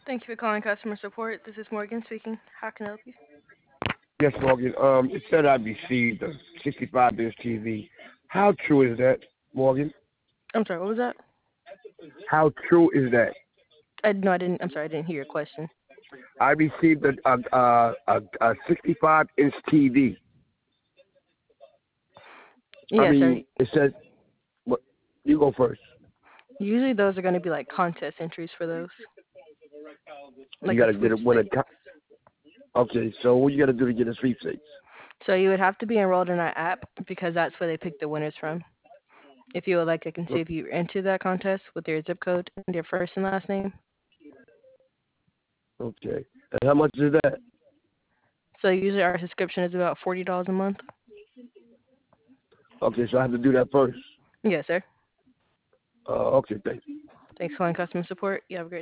Thank you for calling customer support. This is Morgan speaking. How can I help you? Yes, Morgan. It said I received a 65-inch TV. How true is that, Morgan? I'm sorry, what was that? How true is that? No, I didn't. I'm sorry, I didn't hear your question. I received a 65-inch TV. I Yeah, sir. mean, it says, what, you go first. Usually those are going to be like contest entries for those, You like got a to get it when it. sweepstakes. Okay, so what you got to do to get a sweepstakes? So you would have to be enrolled in our app because that's where they pick the winners from. If you would like, I can see if you enter that contest with your zip code and your first and last name. Okay. And how much is that? So usually our subscription is about $40 a month. Okay, so I have to do that first. Yes, sir. Okay, thank you. Thanks for calling customer support. You have a great